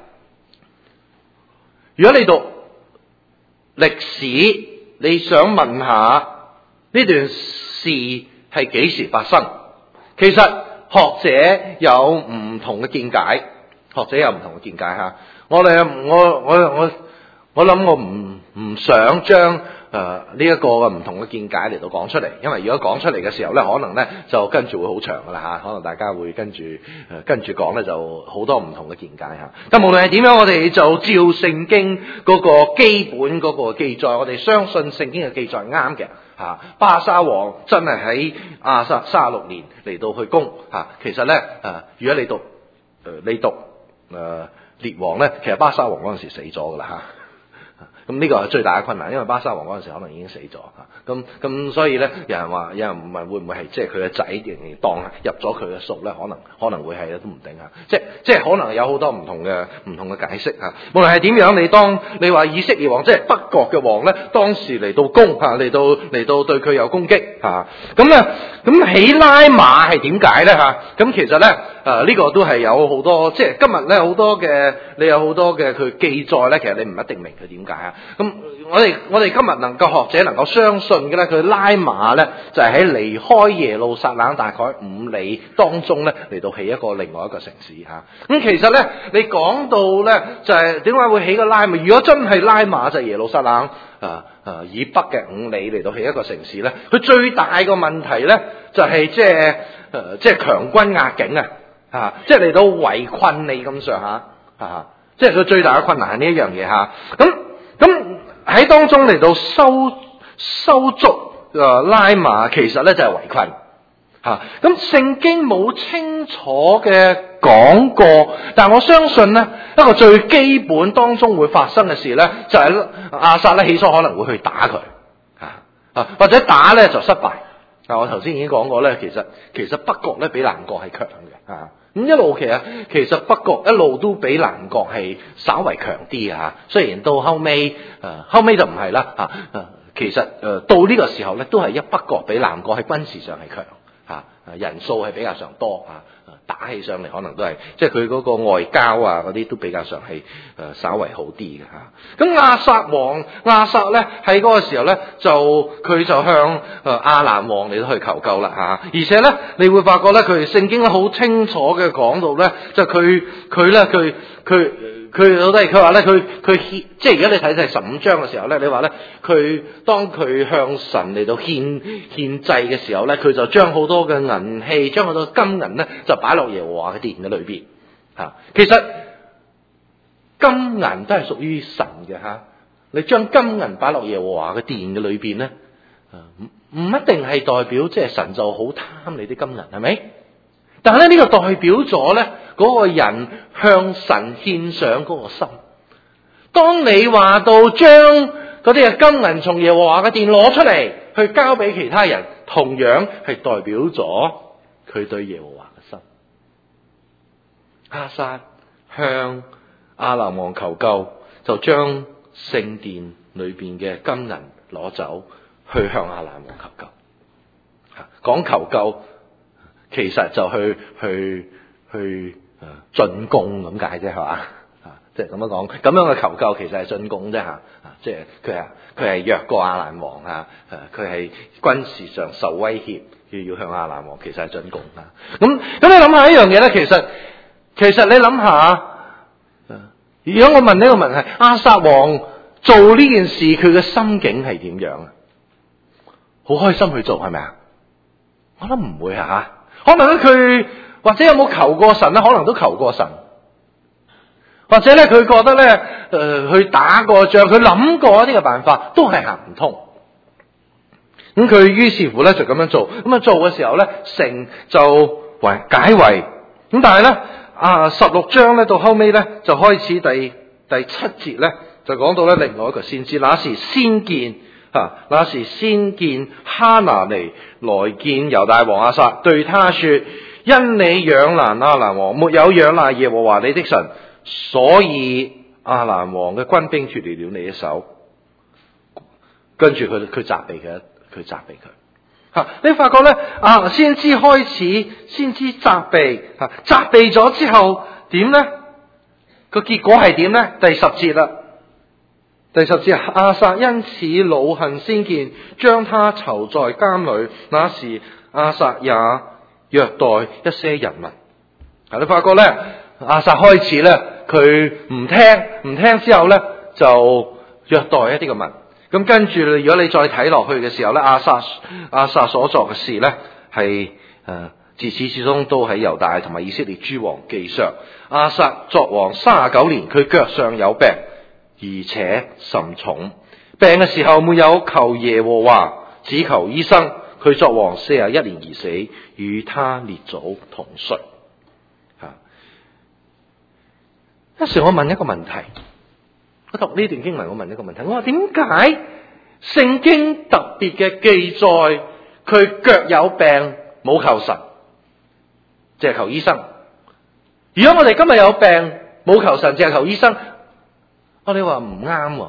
如果你讀歷史，你想問下呢段事係幾時發生？其實學者有唔同嘅見解，吓。我諗我唔想將呢一個唔同嘅見解嚟到講出嚟，因為如果講出嚟嘅時候咧，可能咧就跟住會好長噶啦吓，可能大家會跟住講咧就好多唔同嘅見解吓。但無論係點樣，我哋就照聖經嗰個基本嗰個記載，我哋相信聖經嘅記載係啱嘅吓。巴沙王真係喺亞撒36年嚟到去攻吓。其實咧如果你讀列王咧，其實巴沙王嗰陣時死咗噶啦吓。咁呢個係最大嘅困難，因為巴沙王嗰陣時可能已經死咗吓，咁所以咧，有人問會唔會係即係佢嘅仔仍然當入咗佢嘅屬咧？可能會係都唔定吓，即係可能有好多唔同嘅解釋吓。無論係點樣，當你話以色列王即係北國嘅王咧，當時嚟到攻吓，嚟到對佢有攻擊吓，咁起拉馬係點解咧吓？咁其實咧呢個都係有好多，即係今日咧好多嘅，你有好多嘅佢記載咧，其實你唔一定明佢點解啊。咁我哋今日能夠學者能夠相信嘅咧，佢拉馬咧就係喺離開耶路撒冷大概5里當中咧嚟到起一個另外一個城市吓。咁其實咧你講到咧就係點解會起個拉馬？如果真係拉馬就係耶路撒冷以北嘅5里嚟到起一個城市咧，佢最大個問題咧就係即係強軍壓境啊，即係嚟到圍困你咁上下即係佢最大嘅困難係呢一樣嘢吓。咁喺當中嚟到收足拉馬，其實咧就係圍困吓。咁聖經冇清楚嘅講過，但我相信咧一個最基本當中會發生嘅事咧，就係亞撒咧起初可能會去打佢或者打咧就失敗。我頭先已經講過咧，其實北國咧比南國係強嘅吓。咁一路其實北國一路都比南國係稍為強啲吓，雖然到後尾就唔係啦吓。其實到呢個時候咧，都係北國比南國喺軍事上係強吓，人數係比較上多吓。打起上嚟可能都係，即係佢嗰個外交嗰啲都比較上係稍為好啲嘅吓。咁亞撒咧喺嗰個時候咧，佢就向亞蘭王嚟到去求救啦吓。而且咧，你會發覺咧，佢聖經好清楚嘅講到咧，就佢話咧，即係而家你睇第15章嘅時候咧，你話咧，當佢向神嚟到獻祭嘅時候咧，佢就將好多嘅銀器，將好多金銀咧，就擺落耶和華嘅殿嘅裏邊吓。其實金銀都係屬於神嘅吓， 你將金銀擺落耶和華嘅殿嘅裏邊咧，唔一定係代表即係神就好貪你啲金銀，係咪？但係咧呢個代表咗咧嗰個人向神獻上嗰個心。當你話到將嗰啲嘅金銀從耶和華嘅殿攞出嚟去交俾其他人，同樣係代表咗佢對耶和華嘅心。亞撒向亞蘭王求救，就將聖殿裏邊嘅金銀攞走，去向亞蘭王求救。講求救，其實就去進貢咁解啫，係嘛？即係咁樣講，咁樣嘅求救其實係進貢啫嚇。即係佢係弱過亞蘭王啊，佢係軍事上受威脅，要向亞蘭王，其實係進貢啊。咁你諗下一樣嘢咧，其實你諗下，如果我問呢個問題，亞撒王做呢件事，佢嘅心境係點樣啊？好開心去做係咪啊？我諗唔會嚇，可能咧佢或者有冇求過神咧？可能都求過神，或者咧佢覺得咧去打過仗，佢諗過一啲嘅辦法都係行唔通。咁佢於是乎咧就咁樣做，咁啊做嘅時候咧城就解圍。咁但係咧16章咧到後尾咧就開始第7節咧就講到咧另外一個先知，那時先見哈拿尼來見猶大王亞撒，對他說：因你仰賴亞蘭王，沒有仰賴耶和華你的神，所以亞蘭王嘅軍兵脫離了你的手。跟住佢責備佢，你發覺咧先知開始，先知責備咗之後點咧？個結果係點咧？第10節啦。第10節，亞撒因此惱恨先見，將他囚在監裏。那時亞撒也虐待一些人民。你發覺咧，亞撒開始咧，佢唔聽之後咧，就虐待一啲嘅民。咁跟住，如果你再睇落去嘅時候咧，亞撒所作嘅事咧，係自始至終都喺猶大同埋以色列諸王記上。亞撒作王39年，佢腳上有病，而且甚重。病嘅時候沒有求耶和華，只求醫生。佢作王41年而死，與他列祖同睡。一時我問一個問題，我讀呢段經文，我問一個問題，我話點解聖經特別嘅記載佢腳有病冇求神，淨係求醫生？如果我哋今日有病冇求神，淨係求醫生，我哋話唔啱。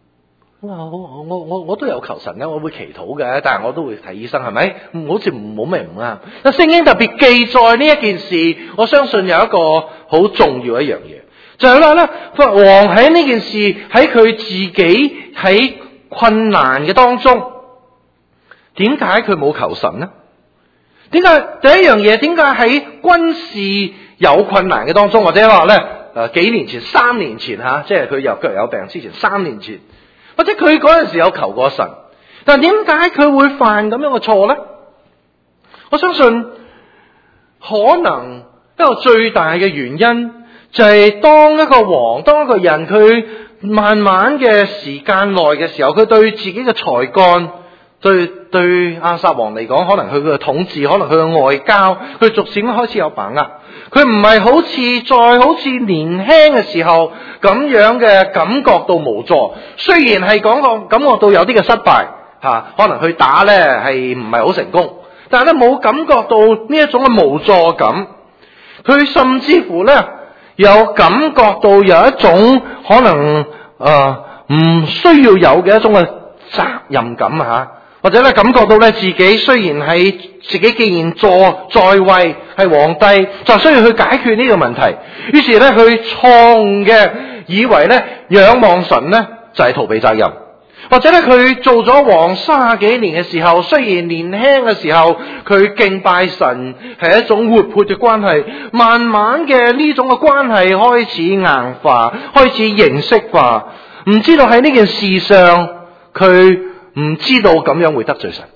我都有求神嘅，我會祈禱嘅，但係我都會睇醫生，係咪？好似冇咩唔啱。但聖經特別記載呢一件事，我相信有一個好重要一樣嘢，就係話咧，王喺呢件事喺佢自己喺困難嘅當中，點解佢冇求神呢？點解第一樣嘢？點解喺軍事有困難嘅當中，或者話咧幾年前、3年前即係佢腳有病之前3年前，或者佢嗰陣時有求過神，但係點解佢會犯咁樣嘅錯咧？我相信可能一個最大嘅原因就係當一個王、當一個人，佢慢慢嘅時間內嘅時候，佢對自己嘅才幹，對亞撒王嚟講，可能佢嘅統治，可能佢嘅外交，佢逐漸開始有把握。佢唔係好似年輕嘅時候咁樣嘅感覺到無助。雖然係感覺到有啲嘅失敗可能去打咧係唔係好成功，但係咧冇感覺到呢一種嘅無助感。佢甚至乎咧有感覺到有一種可能唔需要有嘅一種嘅責任感或者咧感覺到咧自己雖然係自己既然在位係皇帝，就需要去解決呢個問題。於是咧佢錯誤嘅以為咧仰望神咧就係逃避責任，或者咧佢做咗王30幾年嘅時候，雖然年輕嘅時候佢敬拜神係一種活潑嘅關係，慢慢嘅呢種嘅關係開始硬化，開始形式化，唔知道喺呢件事上佢唔知道咁樣會得罪神。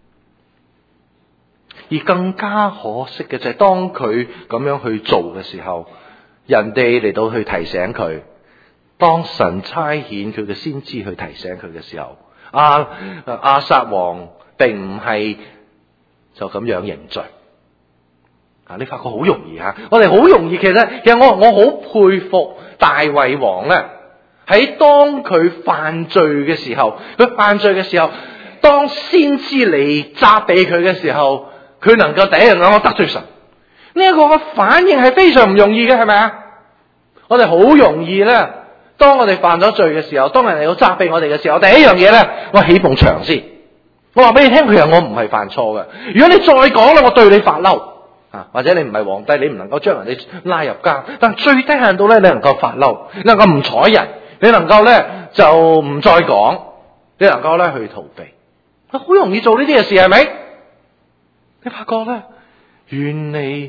而更加可惜嘅就係當佢咁樣去做嘅時候，人哋嚟到去提醒佢， 當神差遣佢嘅先知去提醒佢嘅時候，亞撒王並唔係就咁樣認罪。你發覺好容易吓，我哋好容易，其實我好佩服大衛王咧，喺當佢犯罪嘅時候，當先知嚟責備佢嘅時候，佢能夠第一樣我得罪神，呢一個嘅反應係非常唔容易嘅，係咪啊？我哋好容易咧，當我哋犯咗罪嘅時候，當人嚟到責備我哋嘅時候，第一樣嘢咧，我起埲牆先，我話俾你聽，其實我唔係犯錯嘅。如果你再講咧，我對你發嬲。或者你唔係皇帝，你唔能夠將人哋拉入監，但最低限度咧，你能夠發嬲，你能夠唔睬人，你能夠咧就唔再講，你能夠咧去逃避，好容易做呢啲嘅事，係咪？你發覺咧，原來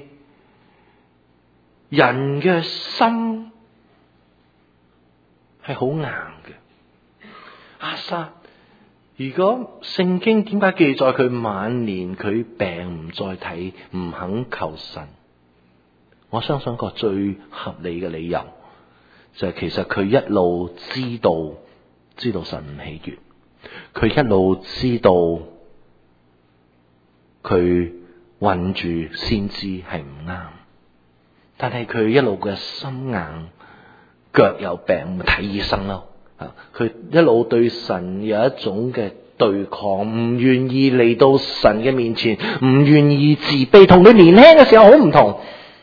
人嘅心係好硬嘅。亞撒，如果聖經點解記載佢晚年佢病唔再睇，唔肯求神？我相信個最合理嘅理由就係其實佢一路知道神唔喜悅，佢一路知道佢困住先知係唔啱，但係佢一路嘅心硬，腳有病，咪睇醫生咯。佢一路對神有一種嘅對抗，唔願意嚟到神嘅面前，唔願意自卑，同佢年輕嘅時候好唔同。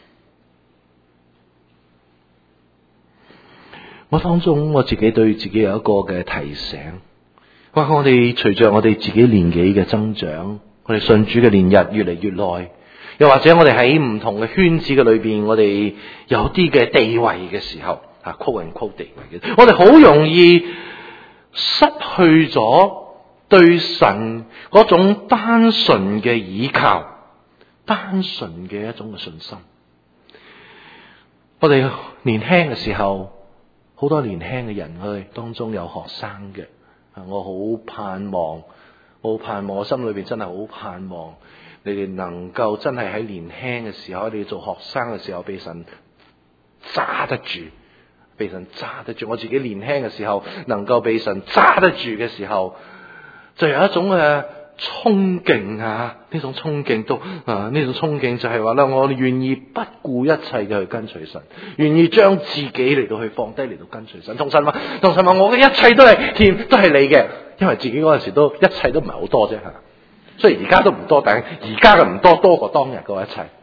我當中我自己對自己有一個嘅提醒，包括我哋隨着我哋自己年紀嘅增長，我哋信主嘅年日越嚟越耐，又或者我哋喺唔同嘅圈子嘅裏邊，我哋有啲嘅地位嘅時候，quote and quote 地位嘅，我哋好容易失去咗對神嗰種單純嘅倚靠，單純嘅一種嘅信心。我哋年輕嘅時候，好多年輕嘅人，我哋當中有學生嘅，我好盼望，我心裏邊真係好盼望你哋能夠真係喺年輕嘅時候，你哋做學生嘅時候，被神揸得住。被神揸得住，我自己年輕嘅時候能夠被神揸得住嘅時候，就有一種嘅衝勁啊！呢種衝勁就係話咧，我願意不顧一切嘅去跟隨神，願意將自己嚟到去放低嚟到跟隨神。同神話我嘅一切都係你嘅，因為自己嗰陣時都一切都唔係好多啫吓，雖然而家都唔多，但係而家嘅唔多過當日嗰一切。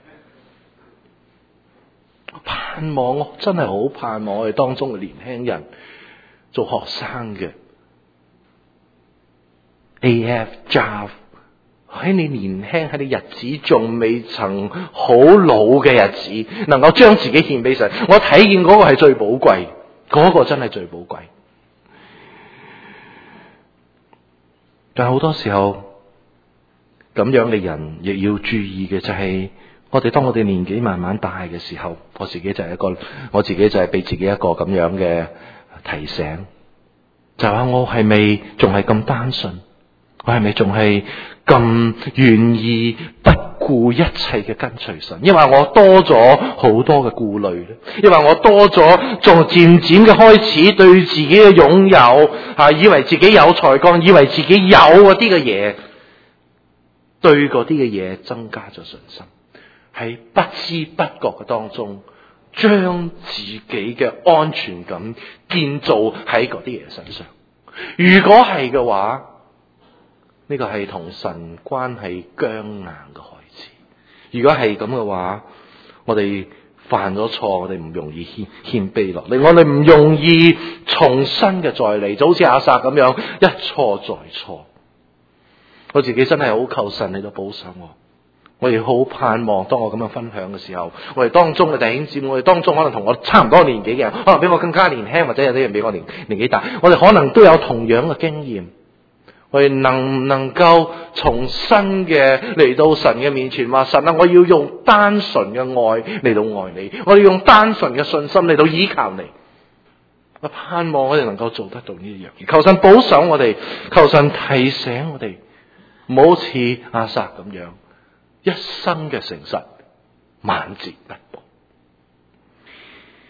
我真係好盼望我哋當中嘅年輕人做學生嘅 AF Job， 喺你年輕，喺你日子仲未曾好老嘅日子，能夠將自己獻俾神，我睇見嗰個係最寶貴，嗰個真係最寶貴。但係好多時候咁樣嘅人亦要注意嘅就係，當我哋年紀慢慢大嘅時候，我自己就係俾自己一個咁樣嘅提醒，就係話我係咪仲係咁單純？我係咪仲係咁願意不顧一切嘅跟隨神？因為我多咗好多嘅顧慮咧，因為我多咗仲漸漸嘅開始對自己嘅擁有以為自己有才幹，以為自己有嗰啲嘅嘢，對嗰啲嘅嘢增加咗信心。喺不知不覺嘅當中，將自己嘅安全感建造喺嗰啲嘢身上。如果係嘅話，呢個係同神關係僵硬嘅開始。如果係咁嘅話，我哋犯咗錯，我哋唔容易謙卑落嚟，我哋唔容易重新嘅再嚟，就好似亞撒咁樣一錯再錯。我自己真係好求神嚟到保守我亦好盼望，當我咁樣分享嘅時候，我哋當中嘅弟兄姊妹，我哋當中可能同我差唔多年紀嘅人，可能比我更加年輕，或者有啲人比我年紀大，我哋可能都有同樣嘅經驗。我哋能唔能夠重新嘅嚟到神嘅面前，話神啊，我要用單純嘅愛嚟到愛你，我要用單純嘅信心嚟到依靠你。我盼望我哋能夠做得到呢樣嘢，求神保守我哋，求神提醒我哋，唔好似亞撒咁樣一生嘅誠實，晚節不保。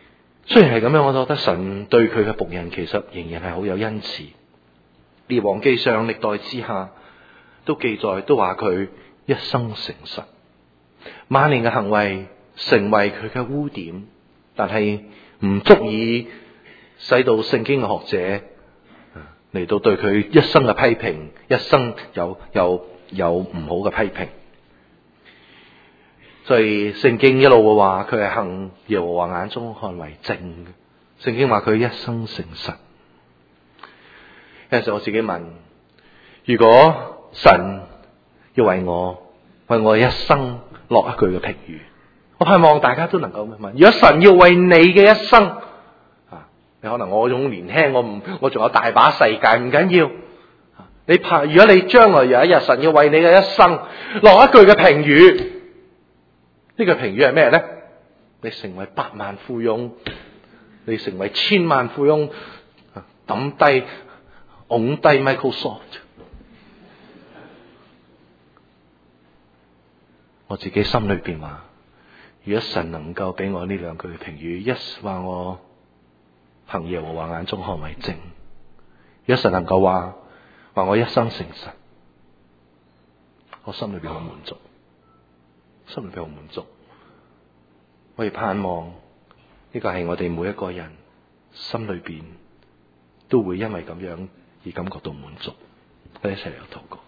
雖然係咁樣，我覺得神對佢嘅僕人其實仍然係好有恩慈。列王記上歷代之下都記載，都話佢一生誠實，晚年嘅行為成為佢嘅污點，但係唔足以使到聖經嘅學者嚟到對佢一生嘅批評，一生有唔好嘅批評。所以聖經一路會話佢係行耶和華眼中看為正嘅。聖經話佢一生誠實。有陣時我自己問，如果神要為我一生落一句嘅評語，我盼望大家都能夠問：如果神要為你嘅一生，你可能我仲年輕，我仲有大把世界，唔緊要。如果你將來有一日神要為你嘅一生落一句嘅評語，呢個評語係咩咧？你成為百萬富翁，你成為千萬富翁，抌低拱低 Microsoft。我自己心裏邊話，如果神能夠俾我呢兩句評語，一話我行耶和華眼中看為正，如果神能夠話我一生誠實，我心裏邊好滿足，心裏邊好滿足。我亦盼望呢個係我哋每一個人心裏邊都會因為咁樣而感覺到滿足。我哋一齊嚟禱告。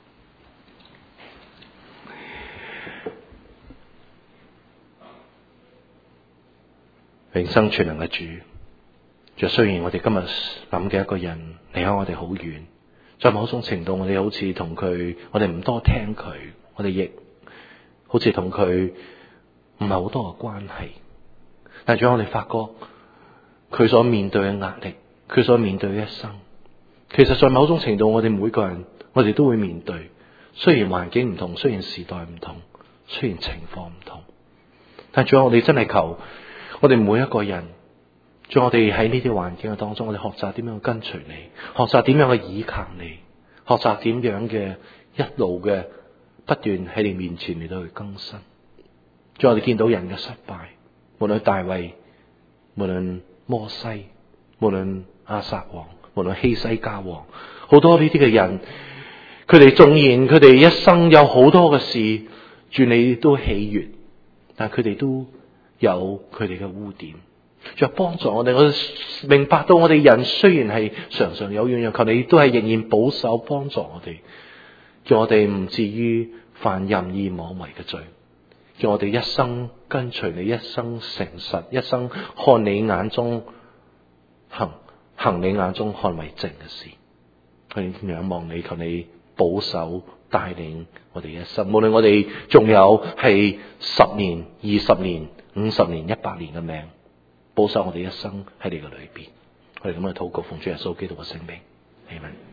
永生全能嘅主，就雖然我哋今日諗嘅一個人離開我哋好遠，在某種程度我哋好似同佢，我哋唔多聽佢，我哋亦好似同佢唔係好多嘅關係。但係仲有我哋發覺佢所面對嘅壓力，佢所面對嘅一生，其實在某種程度我哋每個人我哋都會面對。雖然環境唔同，雖然時代唔同，雖然情況唔同，但係仲有我哋真係求我哋每一個人，在我哋喺呢啲環境嘅當中，我哋學習點樣跟隨你，學習點樣去倚靠你，學習點樣嘅一路嘅不斷喺你面前嚟到去更新。在我哋見到人嘅失敗，無論大衛，無論摩西，無論亞撒王，無論希西家王，好多呢啲嘅人，佢哋縱然佢哋一生有好多嘅事，主你都喜悅，但係佢哋都有佢哋嘅污點。就幫助我哋，我明白到我哋人雖然係常常有軟弱，求你都係仍然保守幫助我哋，叫我哋唔至於犯任意妄為嘅罪，叫我哋一生跟隨你，一生誠實，一生看你眼中行你眼中看為正嘅事。去仰望你，求你保守帶領我哋一生，無論我哋仲有係10年、20年、50年、100年嘅命，保守我哋一生喺你嘅裏邊。我哋咁樣禱告，奉主耶穌基督嘅聖名，阿們。